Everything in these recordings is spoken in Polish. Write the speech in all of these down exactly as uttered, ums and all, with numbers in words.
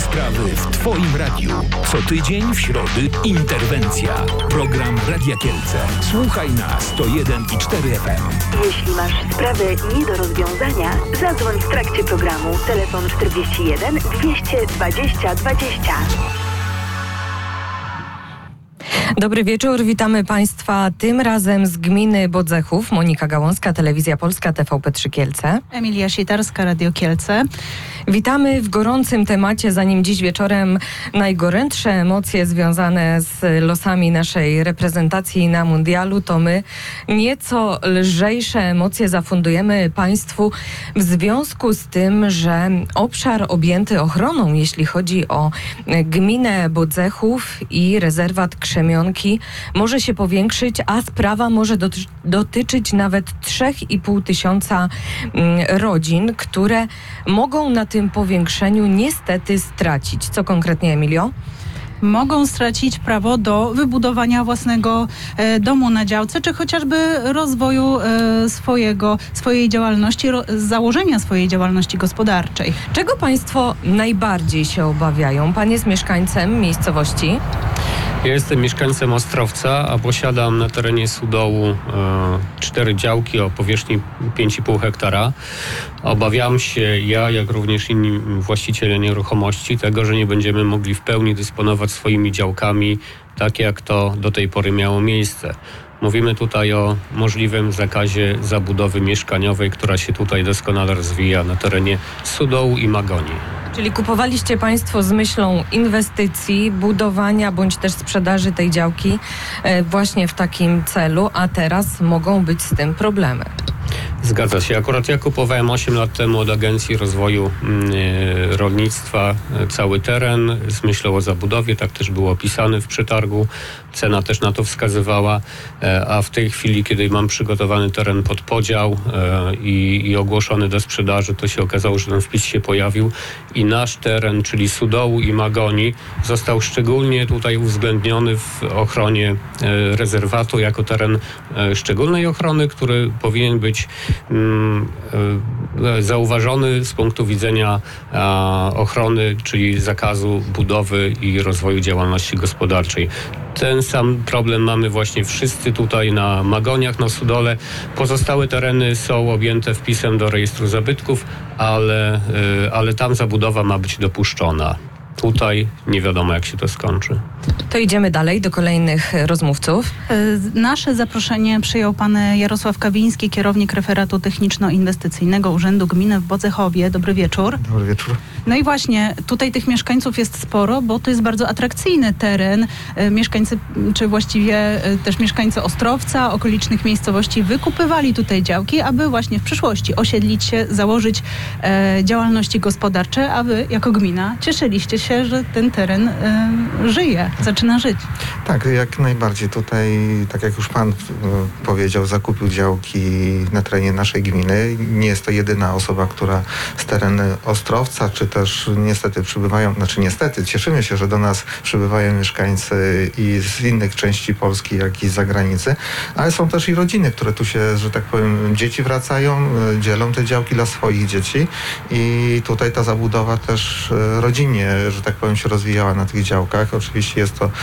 sprawy w Twoim radiu. Co tydzień w środy interwencja. Program Radia Kielce. Słuchaj na sto jeden i cztery F M. Jeśli masz sprawę nie do rozwiązania, zadzwoń w trakcie programu. Telefon czterdzieści jeden dwieście dwadzieścia dwadzieścia. Dobry wieczór, witamy Państwa tym razem z gminy Bodzechów. Monika Gałązka, Telewizja Polska, T V P trzy Kielce. Emilia Sitarska, Radio Kielce. Witamy w gorącym temacie, zanim dziś wieczorem najgorętsze emocje związane z losami naszej reprezentacji na mundialu, to my nieco lżejsze emocje zafundujemy Państwu w związku z tym, że obszar objęty ochroną, jeśli chodzi o gminę Bodzechów i rezerwat Krzemionki, może się powiększyć, a sprawa może doty- dotyczyć nawet trzy i pół tysiąca rodzin, które mogą na tym powiększeniu niestety stracić. Co konkretnie, Emilio? Mogą stracić prawo do wybudowania własnego e, domu na działce, czy chociażby rozwoju e, swojego, swojej działalności, ro, założenia swojej działalności gospodarczej. Czego Państwo najbardziej się obawiają? Pan jest mieszkańcem miejscowości? Ja jestem mieszkańcem Ostrowca, a posiadam na terenie Sudołu e, cztery działki o powierzchni pięć i pół hektara. Obawiam się ja, jak również inni właściciele nieruchomości, tego, że nie będziemy mogli w pełni dysponować swoimi działkami, tak jak to do tej pory miało miejsce. Mówimy tutaj o możliwym zakazie zabudowy mieszkaniowej, która się tutaj doskonale rozwija na terenie Sudołu i Magonii. Czyli kupowaliście Państwo z myślą inwestycji, budowania bądź też sprzedaży tej działki e, właśnie w takim celu, a teraz mogą być z tym problemy. Zgadza się. Akurat ja kupowałem osiem lat temu od Agencji Rozwoju y, Rolnictwa y, cały teren z myślą o zabudowie. Tak też było opisane w przetargu. Cena też na to wskazywała. Y, a w tej chwili, kiedy mam przygotowany teren pod podział y, i, i ogłoszony do sprzedaży, to się okazało, że ten wpis się pojawił i nasz teren, czyli Sudołu i Magonii, został szczególnie tutaj uwzględniony w ochronie y, rezerwatu jako teren y, szczególnej ochrony, który powinien być zauważony z punktu widzenia ochrony, czyli zakazu budowy i rozwoju działalności gospodarczej. Ten sam problem mamy właśnie wszyscy tutaj na Magoniach, na Sudole. Pozostałe tereny są objęte wpisem do rejestru zabytków, ale, ale tam zabudowa ma być dopuszczona. Tutaj nie wiadomo, jak się to skończy. To idziemy dalej do kolejnych rozmówców. Nasze zaproszenie przyjął pan Jarosław Kawiński, kierownik referatu techniczno-inwestycyjnego Urzędu Gminy w Bodzechowie. Dobry wieczór. Dobry wieczór. No i właśnie, tutaj tych mieszkańców jest sporo, bo to jest bardzo atrakcyjny teren. Mieszkańcy, czy właściwie też mieszkańcy Ostrowca, okolicznych miejscowości wykupywali tutaj działki, aby właśnie w przyszłości osiedlić się, założyć e, działalności gospodarcze, a wy jako gmina cieszyliście się, że ten teren e, żyje, zaczyna żyć. Tak, jak najbardziej. Tutaj, tak jak już pan e, powiedział, zakupił działki na terenie naszej gminy. Nie jest to jedyna osoba, która z terenu Ostrowca, czy też niestety przybywają, znaczy niestety, cieszymy się, że do nas przybywają mieszkańcy i z innych części Polski, jak i z zagranicy, ale są też i rodziny, które tu się, że tak powiem, dzieci wracają, e, dzielą te działki dla swoich dzieci i tutaj ta zabudowa też e, rodzinnie, że tak powiem, się rozwijała na tych działkach. Oczywiście jest to e,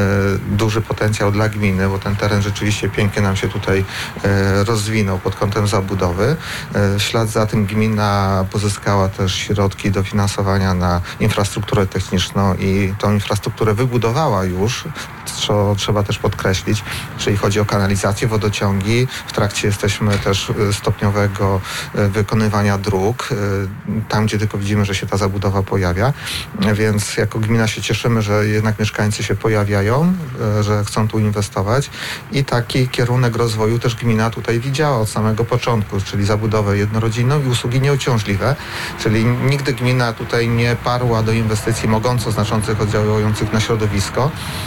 duży potencjał dla gminy, bo ten teren rzeczywiście pięknie nam się tutaj e, rozwinął pod kątem zabudowy. E, w ślad za tym gmina pozyskała też środki dofinansowania na infrastrukturę techniczną i tą infrastrukturę wybudowała już, co trzeba też podkreślić, czyli chodzi o kanalizację, wodociągi. W trakcie jesteśmy też stopniowego e, wykonywania dróg, e, tam gdzie tylko widzimy, że się ta zabudowa pojawia. Więc jako gmina się cieszymy, że jednak mieszkańcy się pojawiają, że chcą tu inwestować i taki kierunek rozwoju też gmina tutaj widziała od samego początku, czyli zabudowę jednorodzinną i usługi nieuciążliwe, czyli nigdy gmina tutaj nie parła do inwestycji mogąco znaczących oddziałujących na środowisko,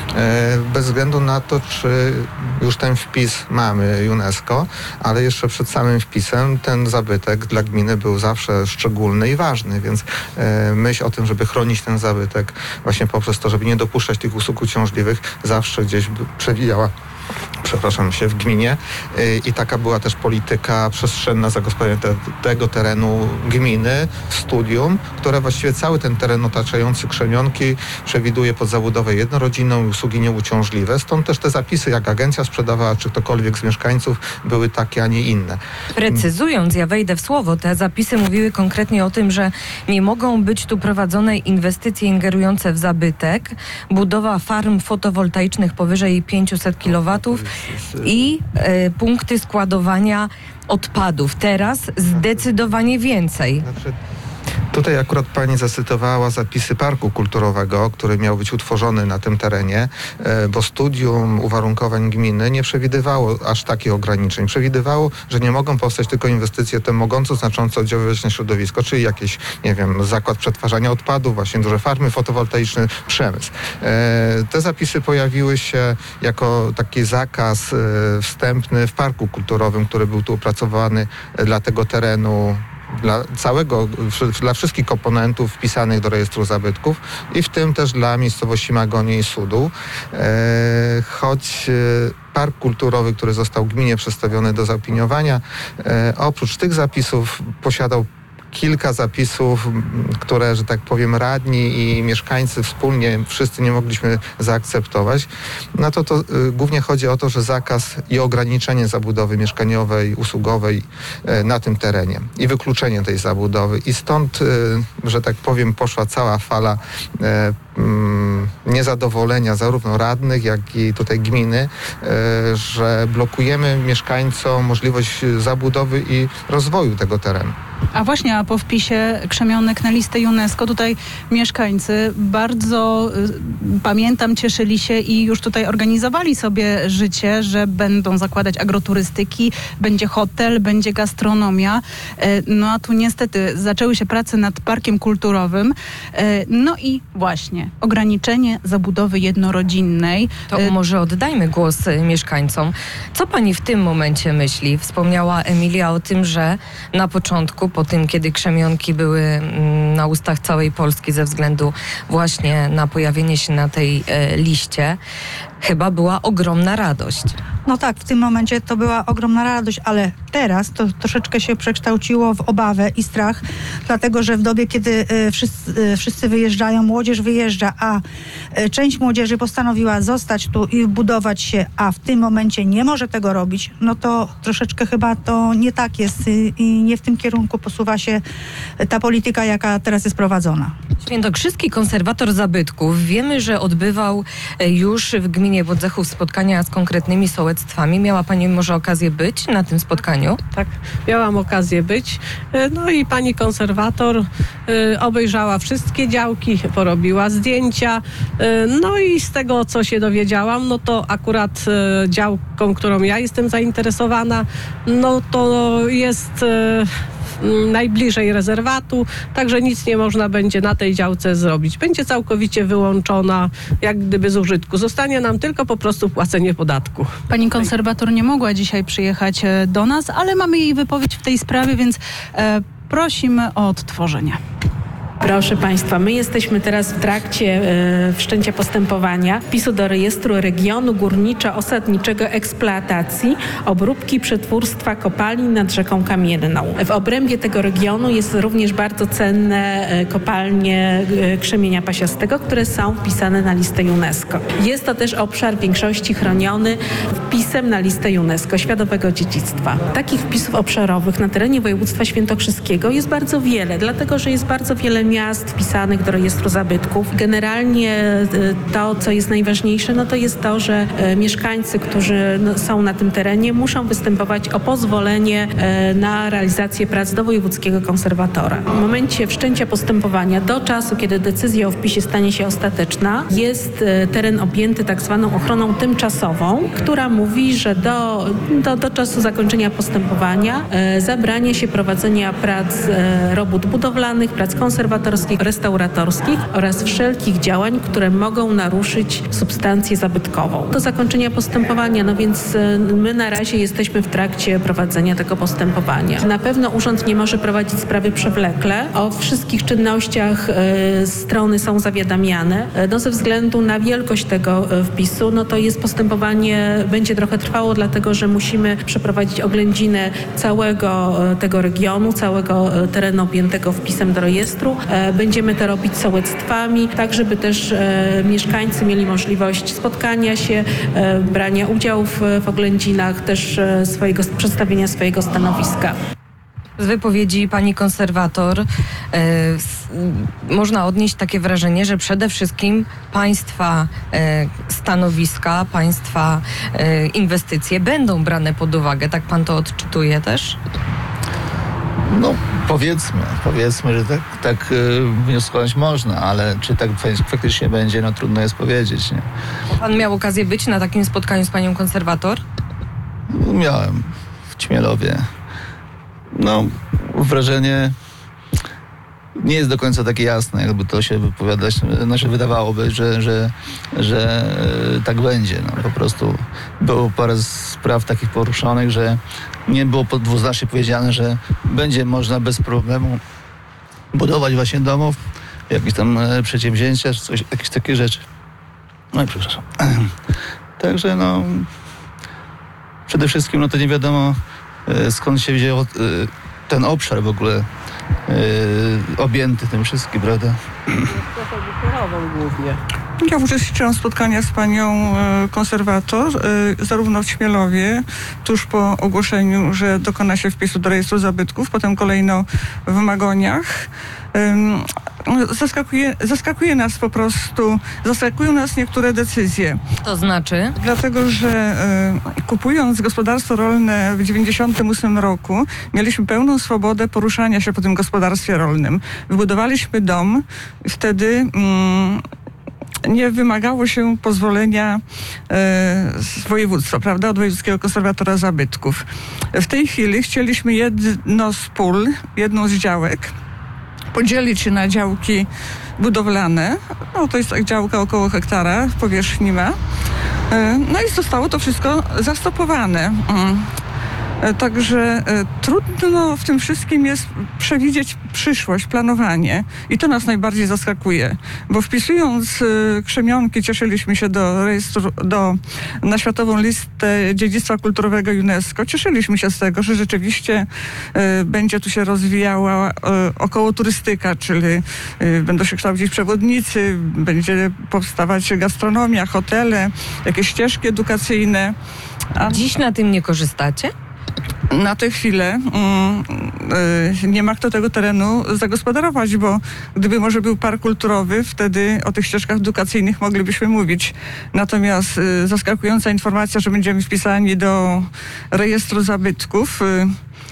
bez względu na to, czy już ten wpis mamy UNESCO, ale jeszcze przed samym wpisem ten zabytek dla gminy był zawsze szczególny i ważny, więc myśl o tym, żeby chronić ten zabytek właśnie poprzez to, żeby nie dopuszczać tych usług uciążliwych, zawsze gdzieś przewijała przepraszam się, w gminie i taka była też polityka przestrzenna zagospodarowania te, tego terenu gminy, studium, które właściwie cały ten teren otaczający Krzemionki przewiduje pod zabudowę jednorodzinną i usługi nieuciążliwe. Stąd też te zapisy, jak agencja sprzedawała, czy ktokolwiek z mieszkańców, były takie, a nie inne. Precyzując, ja wejdę w słowo, te zapisy mówiły konkretnie o tym, że nie mogą być tu prowadzone inwestycje ingerujące w zabytek, budowa farm fotowoltaicznych powyżej pięćset kilowatów i e, punkty składowania odpadów. Teraz zdecydowanie więcej. Znaczy, tutaj akurat pani zacytowała zapisy parku kulturowego, który miał być utworzony na tym terenie, bo studium uwarunkowań gminy nie przewidywało aż takich ograniczeń. Przewidywało, że nie mogą powstać tylko inwestycje te mogące znacząco oddziaływać na środowisko, czyli jakiś, nie wiem, zakład przetwarzania odpadów, właśnie duże farmy fotowoltaiczne, przemysł. Te zapisy pojawiły się jako taki zakaz wstępny w parku kulturowym, który był tu opracowany dla tego terenu, dla całego, dla wszystkich komponentów wpisanych do rejestru zabytków i w tym też dla miejscowości Magonie i Sudół. E, choć e, park kulturowy, który został gminie przedstawiony do zaopiniowania, e, oprócz tych zapisów posiadał kilka zapisów, które, że tak powiem, radni i mieszkańcy wspólnie, wszyscy nie mogliśmy zaakceptować. No to, to y, głównie chodzi o to, że zakaz i ograniczenie zabudowy mieszkaniowej, usługowej y, na tym terenie i wykluczenie tej zabudowy. I stąd, y, że tak powiem, poszła cała fala y, y, niezadowolenia zarówno radnych, jak i tutaj gminy, y, że blokujemy mieszkańcom możliwość zabudowy i rozwoju tego terenu. A właśnie, a po wpisie Krzemionek na listę UNESCO tutaj mieszkańcy bardzo, y, pamiętam, cieszyli się i już tutaj organizowali sobie życie, że będą zakładać agroturystyki, będzie hotel, będzie gastronomia. Y, no a tu niestety zaczęły się prace nad parkiem kulturowym. Y, no i właśnie, ograniczenie zabudowy jednorodzinnej. To y- może oddajmy głos y, mieszkańcom. Co pani w tym momencie myśli? Wspomniała Emilia o tym, że na początku, po tym, kiedy Krzemionki były na ustach całej Polski ze względu właśnie na pojawienie się na tej e, liście, chyba była ogromna radość. No tak, w tym momencie to była ogromna radość, ale teraz to troszeczkę się przekształciło w obawę i strach, dlatego że w dobie, kiedy e, wszyscy, e, wszyscy wyjeżdżają, młodzież wyjeżdża, a e, część młodzieży postanowiła zostać tu i budować się, a w tym momencie nie może tego robić, no to troszeczkę chyba to nie tak jest i, i nie w tym kierunku posuwa się ta polityka, jaka teraz jest prowadzona. Świętokrzyski konserwator zabytków. Wiemy, że odbywał już w gminie Wodzeków spotkania z konkretnymi sołectwami. Miała pani może okazję być na tym spotkaniu? Tak, miałam okazję być. No i pani konserwator y, obejrzała wszystkie działki, porobiła zdjęcia. Y, no i z tego, co się dowiedziałam, no to akurat y, działką, którą ja jestem zainteresowana, no to jest y, najbliżej rezerwatu, także nic nie można będzie na tej działce zrobić. Będzie całkowicie wyłączona, jak gdyby z użytku. Zostanie nam tylko po prostu płacenie podatku. Pani konserwator nie mogła dzisiaj przyjechać do nas, ale mamy jej wypowiedź w tej sprawie, więc e, prosimy o odtworzenie. Proszę Państwa, my jesteśmy teraz w trakcie e, wszczęcia postępowania wpisu do rejestru regionu górniczo-osadniczego eksploatacji, obróbki, przetwórstwa kopalni nad rzeką Kamienną. W obrębie tego regionu jest również bardzo cenne e, kopalnie e, krzemienia pasiastego, które są wpisane na listę UNESCO. Jest to też obszar w większości chroniony wpisem na listę UNESCO Światowego Dziedzictwa. Takich wpisów obszarowych na terenie województwa świętokrzyskiego jest bardzo wiele, dlatego że jest bardzo wiele miast wpisanych do rejestru zabytków. Generalnie to, co jest najważniejsze, no to jest to, że mieszkańcy, którzy są na tym terenie, muszą występować o pozwolenie na realizację prac do wojewódzkiego konserwatora. W momencie wszczęcia postępowania, do czasu, kiedy decyzja o wpisie stanie się ostateczna, jest teren objęty tak zwaną ochroną tymczasową, która mówi, że do, do, do czasu zakończenia postępowania zabrania się prowadzenia prac robót budowlanych, prac konserwacyjnych, konserwatorskich, restauratorskich oraz wszelkich działań, które mogą naruszyć substancję zabytkową. Do zakończenia postępowania, no więc my na razie jesteśmy w trakcie prowadzenia tego postępowania. Na pewno urząd nie może prowadzić sprawy przewlekle. O wszystkich czynnościach y, strony są zawiadamiane. No ze względu na wielkość tego y, wpisu, no to jest postępowanie, będzie trochę trwało, dlatego że musimy przeprowadzić oględzinę całego y, tego regionu, całego y, terenu objętego wpisem do rejestru. Y, będziemy to robić sołectwami, tak żeby też y, mieszkańcy mieli możliwość spotkania się, y, brania udziału w, w oględzinach, też y, swojego, przedstawienia swojego stanowiska. Z wypowiedzi pani konserwator e, s, można odnieść takie wrażenie, że przede wszystkim państwa e, stanowiska, państwa e, inwestycje będą brane pod uwagę. Tak pan to odczytuje też? No powiedzmy, powiedzmy, że tak, tak e, wnioskować można, ale czy tak faktycznie będzie, no trudno jest powiedzieć. Nie? Pan miał okazję być na takim spotkaniu z panią konserwator? Miałem w Ćmielowie. No, wrażenie nie jest do końca takie jasne, jakby to się wypowiadać. Znaczy wydawałoby, że, że, że tak będzie. No, po prostu było parę spraw takich poruszonych, że nie było dwuznacznie powiedziane, że będzie można bez problemu budować właśnie domów, jakieś tam przedsięwzięcia, czy coś, jakieś takie rzeczy. No i przepraszam. Także no, przede wszystkim no to nie wiadomo, skąd się wziął ten obszar w ogóle yy, objęty tym wszystkim, prawda? głównie. Ja uczestniczyłam w spotkaniach z panią y, konserwator, y, zarówno w Ćmielowie, tuż po ogłoszeniu, że dokona się wpisu do rejestru zabytków, potem kolejno w Magoniach. Y, zaskakuje, zaskakuje nas po prostu, zaskakują nas niektóre decyzje. To znaczy? Dlatego, że y, kupując gospodarstwo rolne w dziewięćdziesiątym ósmym roku, mieliśmy pełną swobodę poruszania się po tym gospodarstwie rolnym. Wybudowaliśmy dom, wtedy mm, nie wymagało się pozwolenia e, z województwa, prawda, od Wojewódzkiego Konserwatora Zabytków. W tej chwili chcieliśmy jedno z pól, jedną z działek, podzielić się na działki budowlane. No, to jest tak działka około hektara powierzchni ma. E, no i zostało to wszystko zastopowane. Mm. Także trudno w tym wszystkim jest przewidzieć przyszłość, planowanie. I to nas najbardziej zaskakuje. Bo wpisując Krzemionki cieszyliśmy się do rejestru, do, na Światową Listę Dziedzictwa Kulturowego UNESCO. Cieszyliśmy się z tego, że rzeczywiście y, będzie tu się rozwijała y, okołoturystyka, czyli y, będą się kształcić przewodnicy, będzie powstawać gastronomia, hotele, jakieś ścieżki edukacyjne. A dziś na tym nie korzystacie? Na tę chwilę mm, y, nie ma kto tego terenu zagospodarować, bo gdyby może był park kulturowy, wtedy o tych ścieżkach edukacyjnych moglibyśmy mówić. Natomiast y, zaskakująca informacja, że będziemy wpisani do rejestru zabytków, y,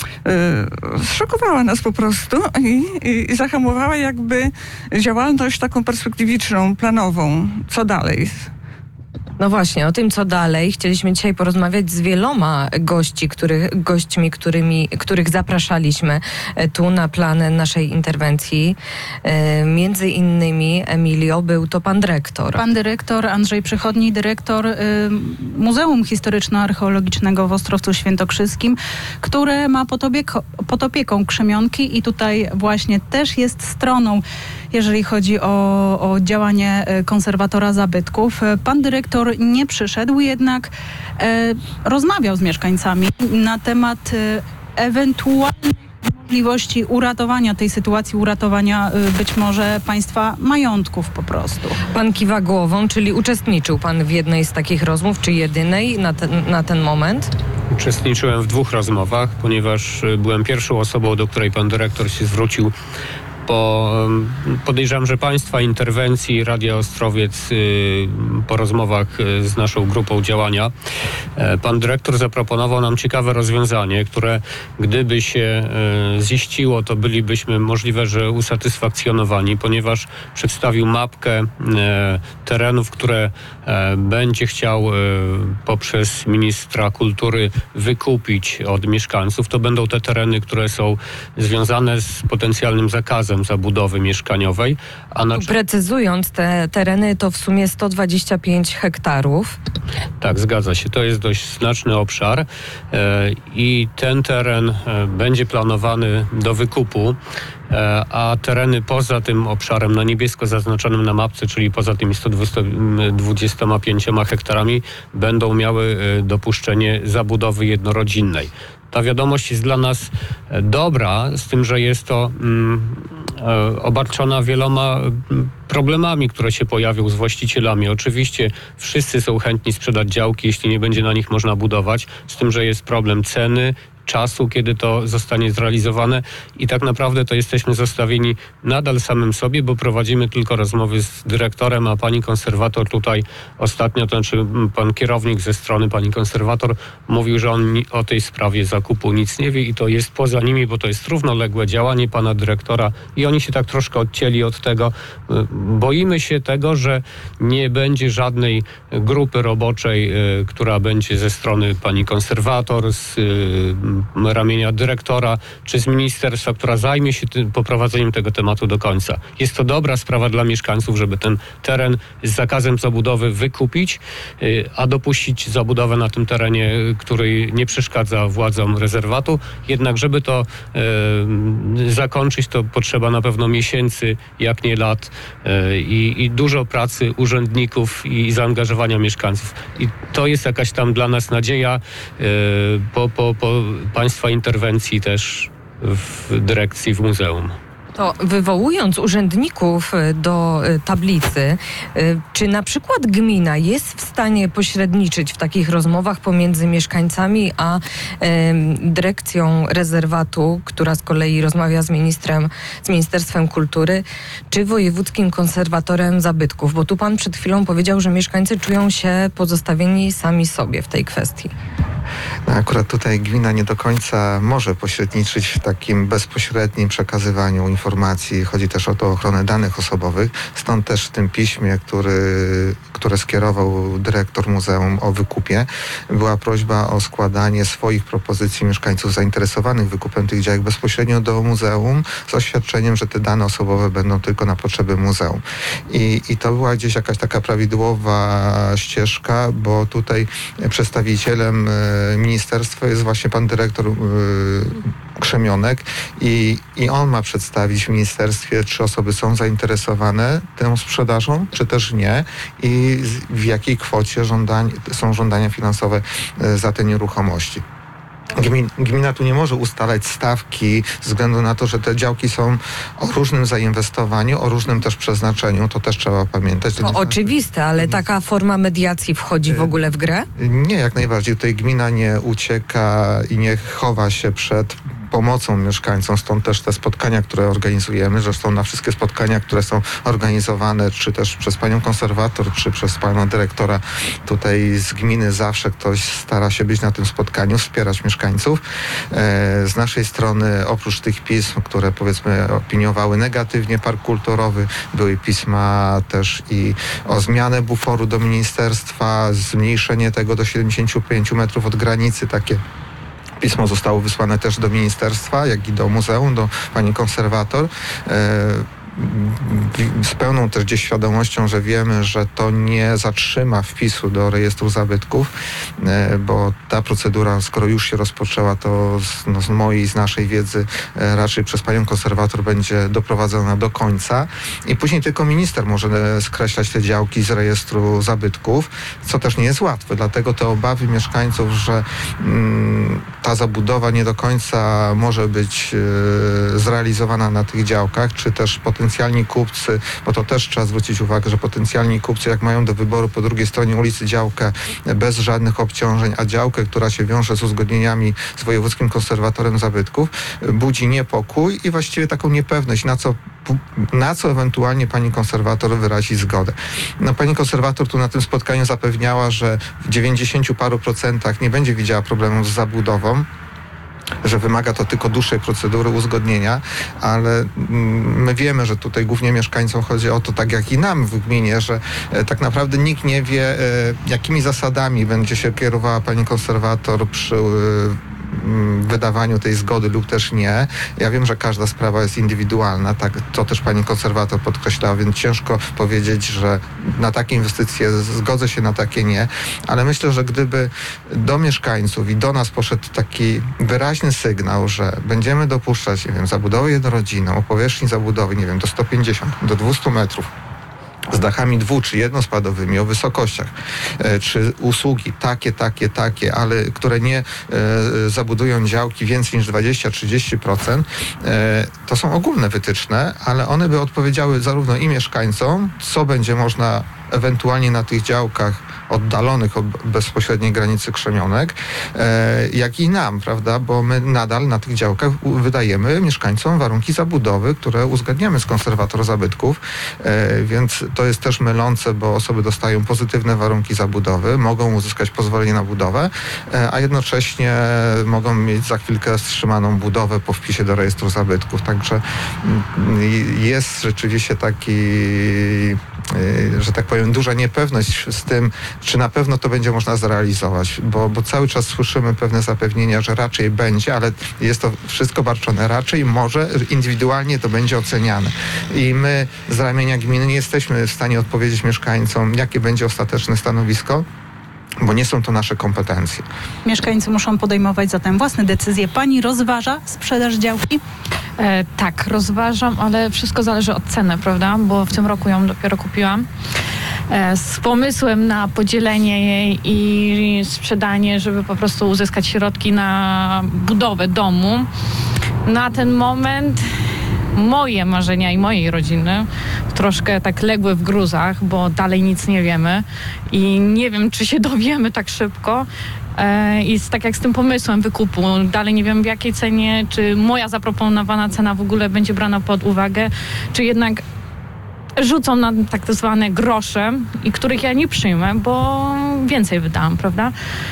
y, zszokowała nas po prostu i, i, i zahamowała jakby działalność taką perspektywiczną, planową. Co dalej? No właśnie, o tym co dalej chcieliśmy dzisiaj porozmawiać z wieloma gości, których, gośćmi, którymi, których zapraszaliśmy tu na plan naszej interwencji. E, między innymi, Emilio, był to pan dyrektor. Pan dyrektor Andrzej Przychodni, dyrektor y, Muzeum Historyczno-Archeologicznego w Ostrowcu Świętokrzyskim, które ma pod, opieko, pod opieką Krzemionki i tutaj właśnie też jest stroną, jeżeli chodzi o, o działanie konserwatora zabytków. Pan dyrektor nie przyszedł, jednak e, rozmawiał z mieszkańcami na temat e, ewentualnych możliwości uratowania tej sytuacji, uratowania e, być może państwa majątków po prostu. Pan kiwa głową, czyli uczestniczył pan w jednej z takich rozmów, czy jedynej na ten, na ten moment? Uczestniczyłem w dwóch rozmowach, ponieważ byłem pierwszą osobą, do której pan dyrektor się zwrócił. Po, podejrzewam, że państwa interwencji Radia Ostrowiec po rozmowach z naszą grupą działania pan dyrektor zaproponował nam ciekawe rozwiązanie, które gdyby się ziściło, to bylibyśmy możliwe, że usatysfakcjonowani, ponieważ przedstawił mapkę terenów, które będzie chciał poprzez ministra kultury wykupić od mieszkańców. To będą te tereny, które są związane z potencjalnym zakazem zakazem zabudowy mieszkaniowej. A na... Precyzując, te tereny to w sumie sto dwadzieścia pięć hektarów. Tak, zgadza się. To jest dość znaczny obszar e, i ten teren e, będzie planowany do wykupu, e, a tereny poza tym obszarem na niebiesko zaznaczonym na mapce, czyli poza tymi sto dwudziestoma pięcioma hektarami, będą miały e, dopuszczenie zabudowy jednorodzinnej. Ta wiadomość jest dla nas dobra, z tym, że jest to mm, e, obarczona wieloma problemami, które się pojawią z właścicielami. Oczywiście wszyscy są chętni sprzedać działki, jeśli nie będzie na nich można budować, z tym, że jest problem ceny, czasu, kiedy to zostanie zrealizowane i tak naprawdę to jesteśmy zostawieni nadal samym sobie, bo prowadzimy tylko rozmowy z dyrektorem, a pani konserwator tutaj ostatnio, to znaczy pan kierownik ze strony pani konserwator mówił, że on o tej sprawie zakupu nic nie wie i to jest poza nimi, bo to jest równoległe działanie pana dyrektora i oni się tak troszkę odcięli od tego. Boimy się tego, że nie będzie żadnej grupy roboczej, która będzie ze strony pani konserwator, z ramienia dyrektora czy z ministerstwa, która zajmie się tym, poprowadzeniem tego tematu do końca. Jest to dobra sprawa dla mieszkańców, żeby ten teren z zakazem zabudowy wykupić, a dopuścić zabudowę na tym terenie, który nie przeszkadza władzom rezerwatu. Jednak żeby to e, zakończyć, to potrzeba na pewno miesięcy, jak nie lat e, i, i dużo pracy urzędników i zaangażowania mieszkańców. I to jest jakaś tam dla nas nadzieja e, po, po, po państwa interwencji też w dyrekcji, w muzeum. To wywołując urzędników do tablicy, czy na przykład gmina jest w stanie pośredniczyć w takich rozmowach pomiędzy mieszkańcami a e, dyrekcją rezerwatu, która z kolei rozmawia z ministrem, z Ministerstwem Kultury, czy wojewódzkim konserwatorem zabytków? Bo tu pan przed chwilą powiedział, że mieszkańcy czują się pozostawieni sami sobie w tej kwestii. No, akurat tutaj gmina nie do końca może pośredniczyć w takim bezpośrednim przekazywaniu informacji. Chodzi też o to ochronę danych osobowych. Stąd też w tym piśmie, który, które skierował dyrektor muzeum o wykupie, była prośba o składanie swoich propozycji mieszkańców zainteresowanych wykupem tych działek bezpośrednio do muzeum z oświadczeniem, że te dane osobowe będą tylko na potrzeby muzeum. I, i to była gdzieś jakaś taka prawidłowa ścieżka, bo tutaj przedstawicielem ministerstwa jest właśnie pan dyrektor Krzemionek i, i on ma przedstawić w ministerstwie, czy osoby są zainteresowane tą sprzedażą, czy też nie i w jakiej kwocie żądań, są żądania finansowe za te nieruchomości. Gmin, gmina tu nie może ustalać stawki ze względu na to, że te działki są o różnym zainwestowaniu, o różnym też przeznaczeniu. To też trzeba pamiętać. To oczywiste, ale taka forma mediacji wchodzi w ogóle w grę? Nie, jak najbardziej. Tutaj gmina nie ucieka i nie chowa się przed pomocą mieszkańcom, stąd też te spotkania, które organizujemy, zresztą na wszystkie spotkania, które są organizowane, czy też przez panią konserwator, czy przez pana dyrektora tutaj z gminy, zawsze ktoś stara się być na tym spotkaniu, wspierać mieszkańców. Z naszej strony, oprócz tych pism, które powiedzmy opiniowały negatywnie park kulturowy, były pisma też i o zmianę buforu do ministerstwa, zmniejszenie tego do siedemdziesięciu pięciu metrów od granicy, takie pismo zostało wysłane też do ministerstwa, jak i do muzeum, do pani konserwator. Z pełną też gdzieś świadomością, że wiemy, że to nie zatrzyma wpisu do rejestru zabytków, bo ta procedura, skoro już się rozpoczęła, to z, no, z mojej, z naszej wiedzy raczej przez panią konserwator będzie doprowadzona do końca i później tylko minister może skreślać te działki z rejestru zabytków, co też nie jest łatwe. Dlatego te obawy mieszkańców, że mm, ta zabudowa nie do końca może być y, zrealizowana na tych działkach, czy też potencjalnie potencjalni kupcy, bo to też trzeba zwrócić uwagę, że potencjalni kupcy, jak mają do wyboru po drugiej stronie ulicy działkę bez żadnych obciążeń, a działkę, która się wiąże z uzgodnieniami z wojewódzkim konserwatorem zabytków, budzi niepokój i właściwie taką niepewność, na co na co ewentualnie pani konserwator wyrazi zgodę. No, pani konserwator tu na tym spotkaniu zapewniała, że w dziewięćdziesięciu paru procentach nie będzie widziała problemów z zabudową, że wymaga to tylko dłuższej procedury uzgodnienia, ale my wiemy, że tutaj głównie mieszkańcom chodzi o to, tak jak i nam w gminie, że tak naprawdę nikt nie wie, jakimi zasadami będzie się kierowała pani konserwator przy wydawaniu tej zgody lub też nie. Ja wiem, że każda sprawa jest indywidualna, tak, to też pani konserwator podkreślała, więc ciężko powiedzieć, że na takie inwestycje zgodzę się, na takie nie, ale myślę, że gdyby do mieszkańców i do nas poszedł taki wyraźny sygnał, że będziemy dopuszczać, nie wiem, zabudowę jednorodzinną o powierzchni zabudowy, nie wiem, do sto pięćdziesiąt, do dwieście metrów, z dachami dwu- czy jednospadowymi, o wysokościach, e, czy usługi takie, takie, takie, ale które nie e, zabudują działki więcej niż dwadzieścia do trzydziestu procent, e, to są ogólne wytyczne, ale one by odpowiedziały zarówno i mieszkańcom, co będzie można ewentualnie na tych działkach oddalonych od bezpośredniej granicy krzemionek, e, jak i nam, prawda, bo my nadal na tych działkach wydajemy mieszkańcom warunki zabudowy, które uzgadniamy z konserwator zabytków, e, więc to jest też mylące, bo osoby dostają pozytywne warunki zabudowy, mogą uzyskać pozwolenie na budowę, e, a jednocześnie mogą mieć za chwilkę wstrzymaną budowę po wpisie do rejestru zabytków, także m, jest rzeczywiście taki, e, że tak powiem, duża niepewność z tym, czy na pewno to będzie można zrealizować, bo, bo cały czas słyszymy pewne zapewnienia, że raczej będzie, ale jest to wszystko barczone. Raczej może, indywidualnie to będzie oceniane. I my z ramienia gminy nie jesteśmy w stanie odpowiedzieć mieszkańcom, jakie będzie ostateczne stanowisko, bo nie są to nasze kompetencje. Mieszkańcy muszą podejmować zatem własne decyzje. Pani rozważa sprzedaż działki? E, tak, rozważam, ale wszystko zależy od ceny, prawda? Bo w tym roku ją dopiero kupiłam. E, z pomysłem na podzielenie jej i sprzedanie, żeby po prostu uzyskać środki na budowę domu. Na ten moment moje marzenia i mojej rodziny troszkę tak legły w gruzach, bo dalej nic nie wiemy i nie wiem, czy się dowiemy tak szybko. I z, tak jak z tym pomysłem wykupu, dalej nie wiem w jakiej cenie, czy moja zaproponowana cena w ogóle będzie brana pod uwagę, czy jednak rzucą na tak zwane grosze, i których ja nie przyjmę, bo więcej wydałam, prawda?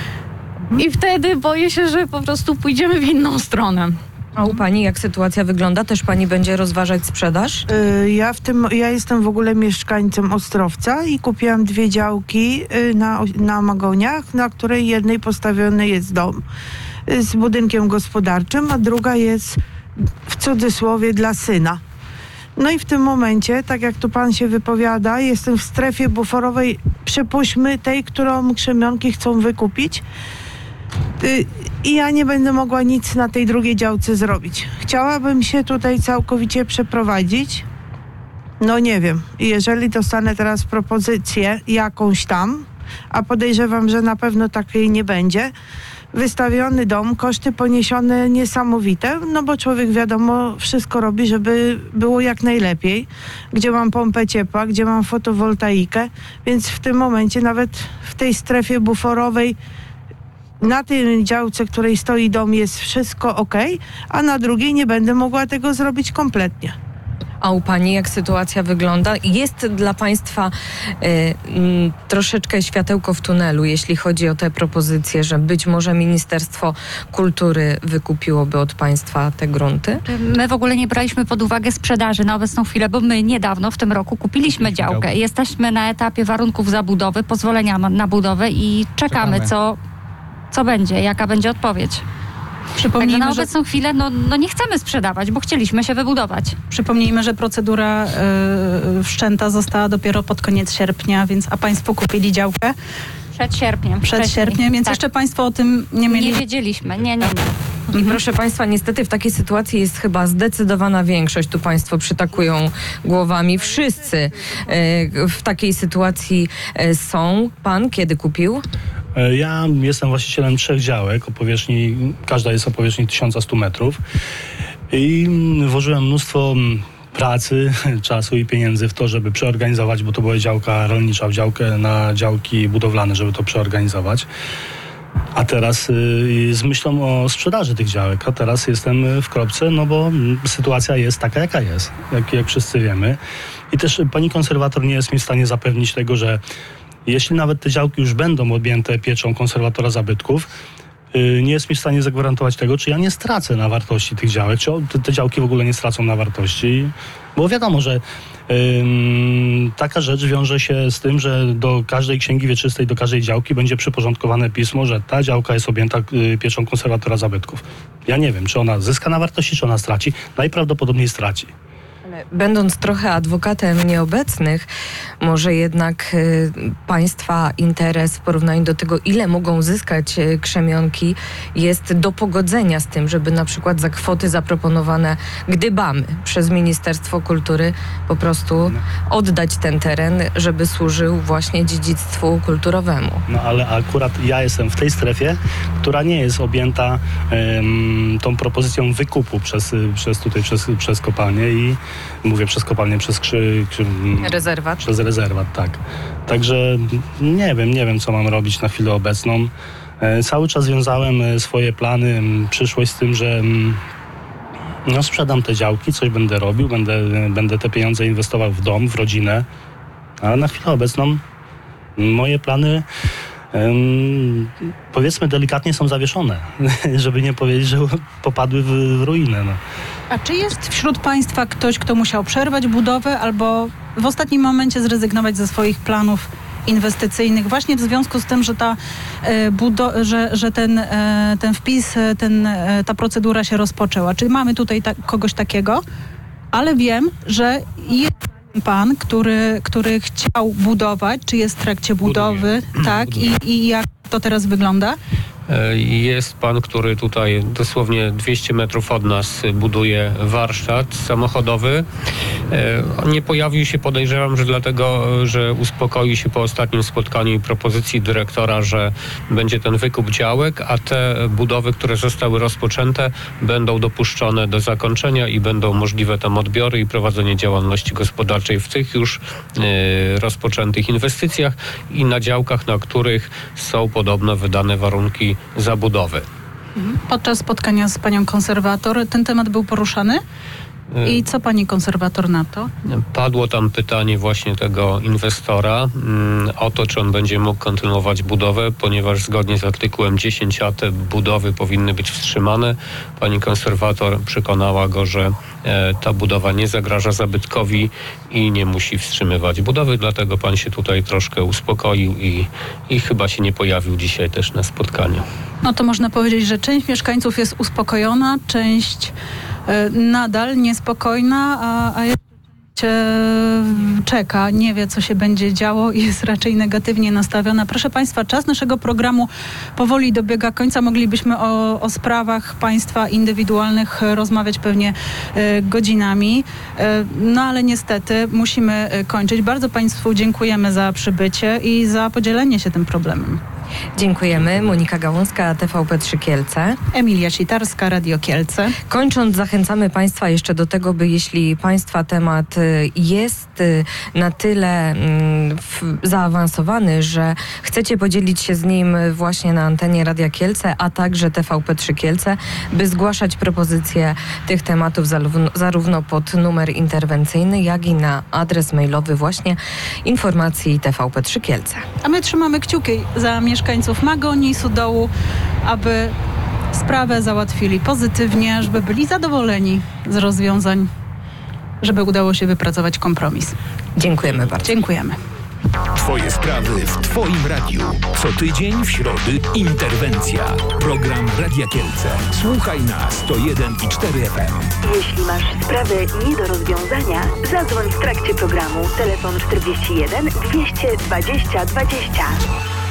I wtedy boję się, że po prostu pójdziemy w inną stronę. A u pani jak sytuacja wygląda? Też pani będzie rozważać sprzedaż? Yy, ja w tym, ja jestem w ogóle mieszkańcem Ostrowca i kupiłam dwie działki yy, na, na Magoniach, na której jednej postawiony jest dom yy, z budynkiem gospodarczym, a druga jest w cudzysłowie dla syna. No i w tym momencie, tak jak tu pan się wypowiada, jestem w strefie buforowej, przypuśćmy tej, którą krzemionki chcą wykupić. Yy, I ja nie będę mogła nic na tej drugiej działce zrobić. Chciałabym się tutaj całkowicie przeprowadzić. No nie wiem. Jeżeli dostanę teraz propozycję jakąś tam, a podejrzewam, że na pewno takiej nie będzie, wystawiony dom, koszty poniesione niesamowite, no bo człowiek wiadomo wszystko robi, żeby było jak najlepiej. Gdzie mam pompę ciepła, gdzie mam fotowoltaikę, więc w tym momencie nawet w tej strefie buforowej na tej działce, której stoi dom, jest wszystko ok, a na drugiej nie będę mogła tego zrobić kompletnie. A u pani jak sytuacja wygląda? Jest dla państwa y, y, troszeczkę światełko w tunelu, jeśli chodzi o te propozycje, że być może Ministerstwo Kultury wykupiłoby od państwa te grunty? My w ogóle nie braliśmy pod uwagę sprzedaży na obecną chwilę, bo my niedawno w tym roku kupiliśmy działkę. Jesteśmy na etapie warunków zabudowy, pozwolenia na budowę i czekamy, czekamy. co... Co będzie? Jaka będzie odpowiedź? Także na obecną że... chwilę no, no nie chcemy sprzedawać, bo chcieliśmy się wybudować. Przypomnijmy, że procedura yy, wszczęta została dopiero pod koniec sierpnia, więc a państwo kupili działkę? Przed sierpniem. Przed wcześniej. sierpniem, więc tak. Jeszcze państwo o tym nie mieli... Nie wiedzieliśmy, nie, nie, nie. I proszę państwa, niestety w takiej sytuacji jest chyba zdecydowana większość, tu państwo przytakują głowami, wszyscy yy, w takiej sytuacji yy, są. Pan kiedy kupił? Ja jestem właścicielem trzech działek o powierzchni, każda jest o powierzchni tysiąc sto metrów i włożyłem mnóstwo pracy, czasu i pieniędzy w to, żeby przeorganizować, bo to była działka rolnicza, w działkę na działki budowlane, żeby to przeorganizować. A teraz y, z myślą o sprzedaży tych działek, a teraz jestem w kropce, no bo sytuacja jest taka, jaka jest, jak, jak wszyscy wiemy. I też pani konserwator nie jest mi w stanie zapewnić tego, że jeśli nawet te działki już będą objęte pieczą konserwatora zabytków, y, nie jest mi w stanie zagwarantować tego, czy ja nie stracę na wartości tych działek, czy te, te działki w ogóle nie stracą na wartości. Bo wiadomo, że ym, taka rzecz wiąże się z tym, że do każdej księgi wieczystej, do każdej działki będzie przyporządkowane pismo, że ta działka jest objęta y, pieczą konserwatora zabytków. Ja nie wiem, czy ona zyska na wartości, czy ona straci. Najprawdopodobniej straci. Będąc trochę adwokatem nieobecnych, może jednak y, państwa interes w porównaniu do tego, ile mogą zyskać y, krzemionki, jest do pogodzenia z tym, żeby na przykład za kwoty zaproponowane, gdybamy przez Ministerstwo Kultury, po prostu oddać ten teren, żeby służył właśnie dziedzictwu kulturowemu. No ale akurat ja jestem w tej strefie, która nie jest objęta ym, tą propozycją wykupu przez, przez tutaj, przez, przez kopalnię i mówię przez kopalnię, przez krzy, krzy, rezerwat. Przez rezerwat, tak. Także nie wiem, nie wiem, co mam robić na chwilę obecną. E, cały czas wiązałem swoje plany, m, przyszłość z tym, że m, no, sprzedam te działki, coś będę robił, będę, będę te pieniądze inwestował w dom, w rodzinę, ale na chwilę obecną moje plany Um, powiedzmy delikatnie są zawieszone, żeby nie powiedzieć, że popadły w, w ruinę. No. A czy jest wśród państwa ktoś, kto musiał przerwać budowę albo w ostatnim momencie zrezygnować ze swoich planów inwestycyjnych właśnie w związku z tym, że ta, e, budo- że, że ten, e, ten wpis, ten, e, ta procedura się rozpoczęła? Czy mamy tutaj ta- kogoś takiego? Ale wiem, że jest pan, który, który chciał budować, czy jest w trakcie budowy, Buduje. tak? I, I jak to teraz wygląda? Jest pan, który tutaj dosłownie dwieście metrów od nas buduje warsztat samochodowy. On nie pojawił się, podejrzewam, że dlatego, że uspokoi się po ostatnim spotkaniu i propozycji dyrektora, że będzie ten wykup działek, a te budowy, które zostały rozpoczęte, będą dopuszczone do zakończenia i będą możliwe tam odbiory i prowadzenie działalności gospodarczej w tych już e, rozpoczętych inwestycjach i na działkach, na których są podobno wydane warunki zabudowy. Podczas spotkania z panią konserwator ten temat był poruszany? I co pani konserwator na to? Padło tam pytanie właśnie tego inwestora mm, o to, czy on będzie mógł kontynuować budowę, ponieważ zgodnie z artykułem dziesięć a te budowy powinny być wstrzymane. Pani konserwator przekonała go, że e, ta budowa nie zagraża zabytkowi i nie musi wstrzymywać budowy, dlatego pan się tutaj troszkę uspokoił i, i chyba się nie pojawił dzisiaj też na spotkaniu. No to można powiedzieć, że część mieszkańców jest uspokojona, część nadal niespokojna, a, a jeszcze czeka, nie wie, co się będzie działo i jest raczej negatywnie nastawiona. Proszę państwa, czas naszego programu powoli dobiega końca. Moglibyśmy o, o sprawach państwa indywidualnych rozmawiać pewnie e, godzinami, e, no ale niestety musimy kończyć. Bardzo państwu dziękujemy za przybycie i za podzielenie się tym problemem. Dziękujemy. Monika Gałązka, T V P trzy Kielce. Emilia Sitarska, Radio Kielce. Kończąc, zachęcamy państwa jeszcze do tego, by jeśli państwa temat jest na tyle zaawansowany, że chcecie podzielić się z nim właśnie na antenie Radia Kielce, a także T V P trzy Kielce, by zgłaszać propozycje tych tematów zarówno, zarówno pod numer interwencyjny, jak i na adres mailowy właśnie informacji T V P trzy Kielce. A my trzymamy kciuki za mieszkańców Magonii, Sudołu, aby sprawę załatwili pozytywnie, żeby byli zadowoleni z rozwiązań, żeby udało się wypracować kompromis. Dziękujemy bardzo. Dziękujemy. Twoje sprawy w Twoim radiu. Co tydzień w środy interwencja. Program Radia Kielce. Słuchaj na sto jeden i cztery F M. Jeśli masz sprawę nie do rozwiązania, zadzwoń w trakcie programu. Telefon czterdzieści jeden dwieście dwadzieścia dwadzieścia.